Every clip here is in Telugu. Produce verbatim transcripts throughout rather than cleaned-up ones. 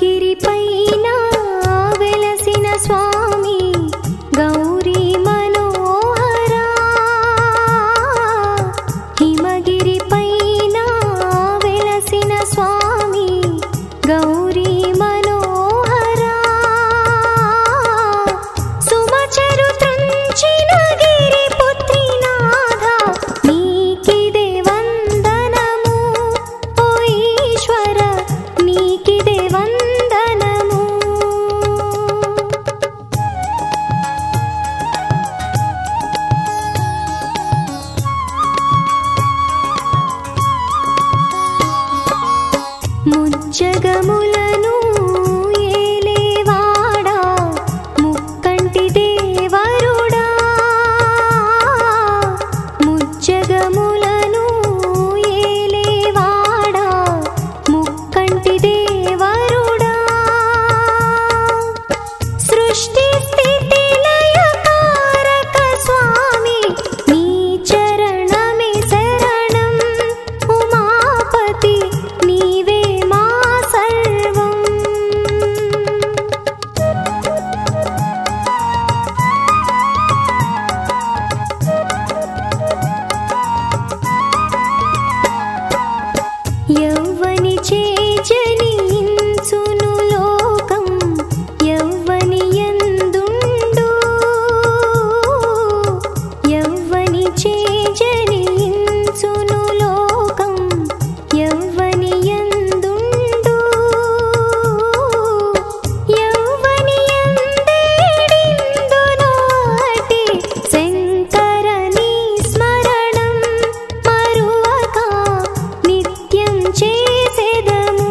హిమగిరిపైన వెలసిన స్వామి గౌరీ మనోహరా. హిమగిరిపైన వెలసిన స్వామి గౌరీ మనోహరా. సుమచరు త్రుంచిన గిరిపుత్రి నాథ నీకిదే వందనము. ఓ ఈశ్వర నీకిదే వందనము. ముజ్జగములను ఏలేవాడా ముక్కంటి దేవరుడా. ముజ్జగములను ఏలేవాడా ముక్కంటి దేవరుడా. సృష్టి స్థితి లయకారక స్వామి నీ చరణమే శరణం. ఉమాపతి నీవే మా సర్వం. యవ్వని చేజనించును లోకం యవ్వని యందుండు. యవ్వని చేజనించును లోకం యవ్వని యందుండు. యవ్వని యందేడిందును అటి శంకర నీ స్మరణం మరువక నిత్యం చేసెదము.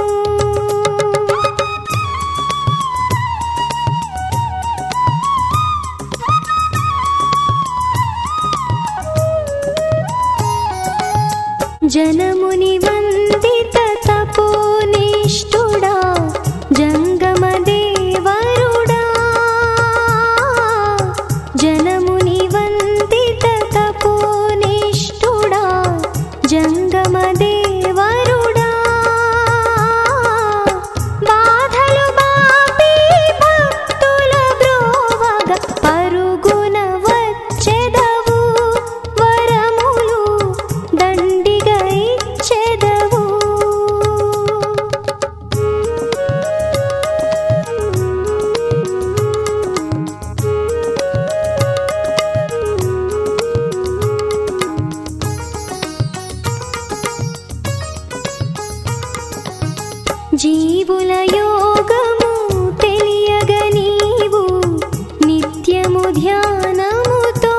జనముని వందిత తపోనిష్ఠుడా జంగమ దేవరుడా. జనముని వందిత తపోనిష్ఠుడా జంగమ దేవరుడా. బాధలు బాపి భక్తుల బ్రోవగ పరుగున వచ్చెదవు. వరములు దండిగా ఇచ్చెదవు. జీవుల యోగము తెలియగ నీవు నిత్యము ధ్యానముతో.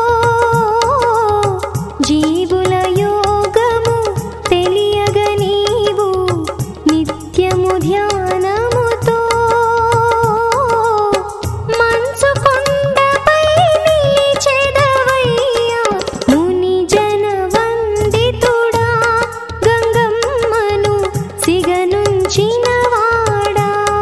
జీవుల యోగము తెలియగ నీవు నిత్యము ధ్యానముతో. మంచు కొండపై నిలిచెదవయ్యా ముని జన వందితుడా. గంగమ్మను సిగనుంచినవాడా.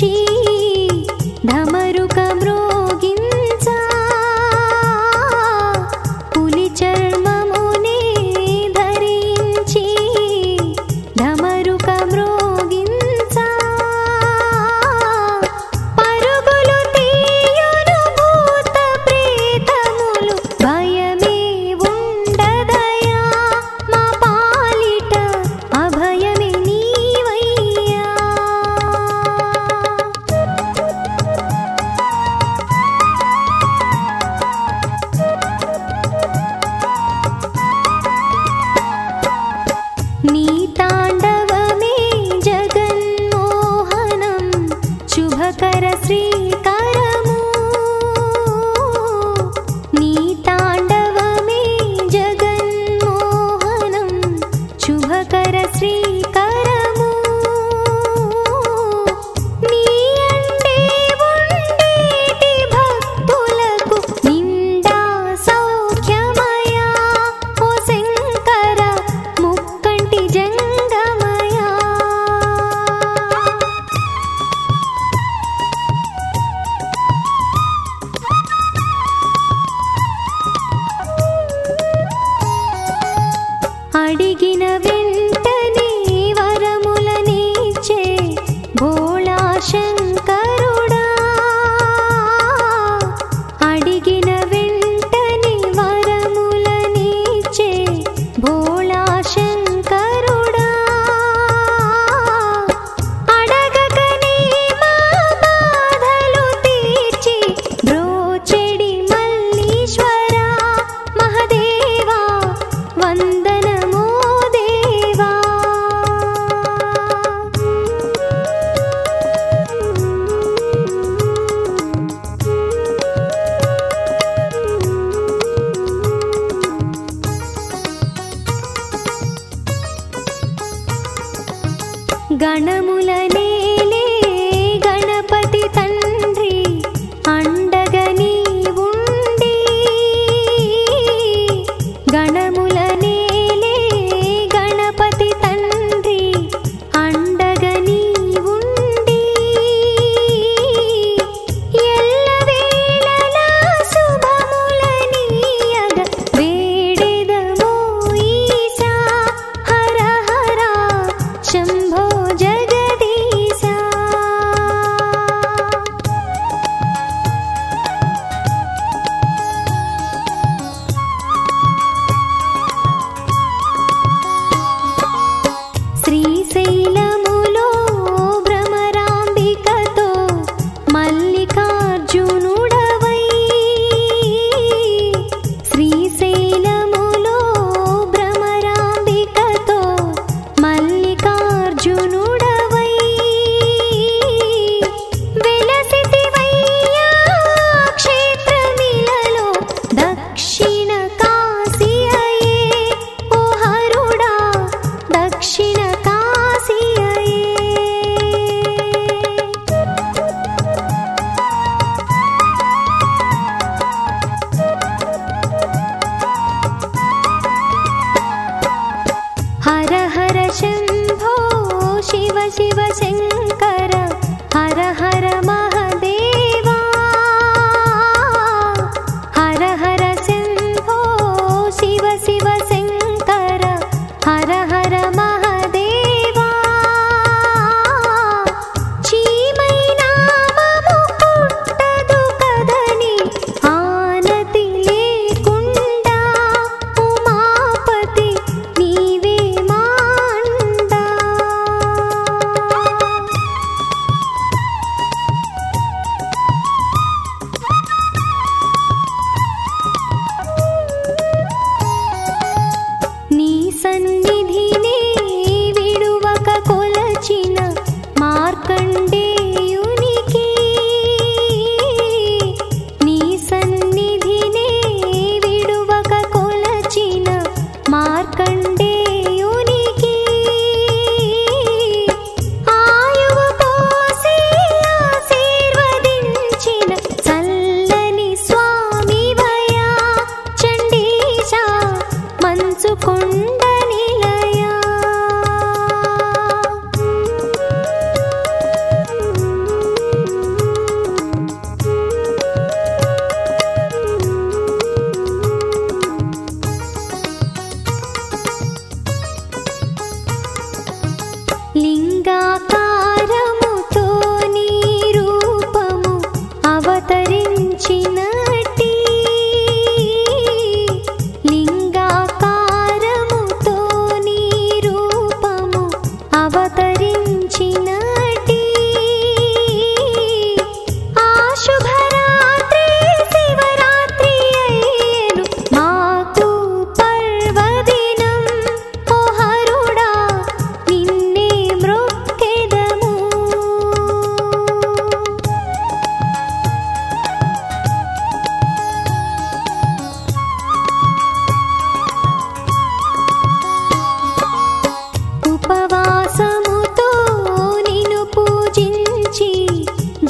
ఢమరుక మ్రోగించా పులి చర్మమునే ధరించి ఢమరుక మ్రోగించా పరుగులు తీయును భూత ప్రేతములు భయమే ఉండదయా మా పాలిట అభయమే నీవయ్యా. నీ తాండవమే జగన్మోహనం శుభకర శ్రీకరము నీ తాండవమే జగన్మోహనం శుభకర శ్రీకరము నీ అండే ఉండేటి భక్తులకు నిండా సౌఖ్యమయా ఓ శంకర ముక్కంటి జంగమయా.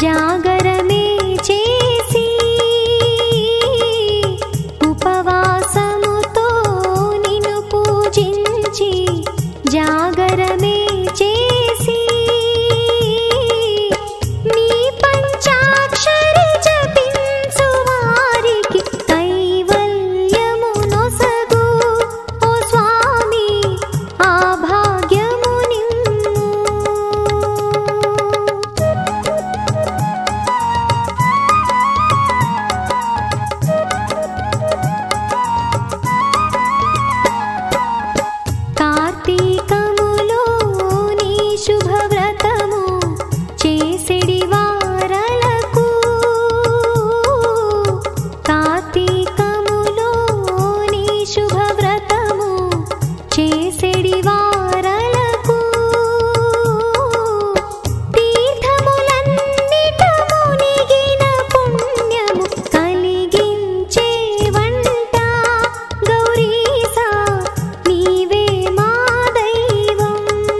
జాగరమే చేసి ఉపవాసముతో నిన్ను పూజించి జాగరమే చేసి నీ పంచాక్షరి జపించు వారికి కైవల్యము నొసగు ఓ స్వామి ఆ భాగ్యము నిమ్ము. కార్తీకములో నీ శుభవ్రతము చేసెడి వారలకు కార్తీకములో నీ శుభవ్రతము చేసెడి వారలకు తీర్థములన్నిట మునిగిన పుణ్యము కలిగించే వంట గౌరీశా నీవే మా దైవం.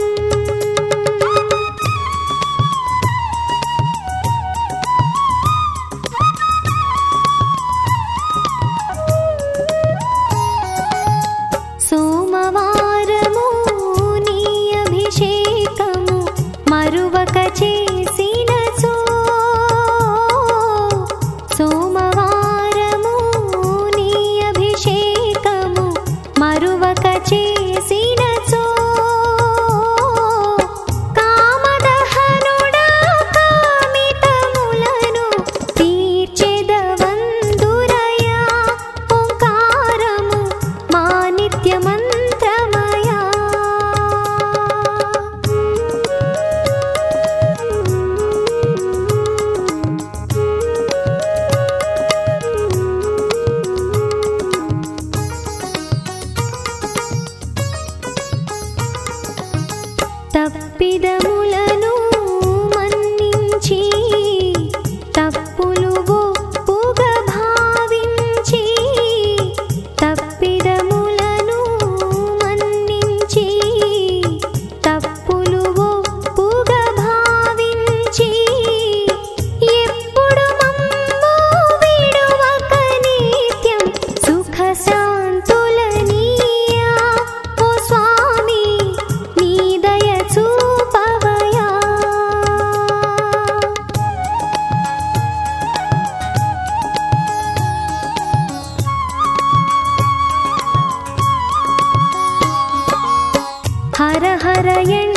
సోమవారము నీ అభిషేకము మరువక చేసినచో సోమవారము నీ అభిషేకము మరువక చేసినచో కామదహనుడా కామితములను తీర్చెదవందురయా ఓంకారము మా నిత్య మంత్రమయా. తప్పిదములను మన్నించి తప్పులు ఒప్పుగా భావించి తప్పిదములను మన్నించి తప్పులు ఒప్పుగా భావించి ఎప్పుడు మమ్ము విడువక నిత్యం సుఖ శాంతులనీయా ఓ స్వామి నీ దయ చూపవయా. హర హర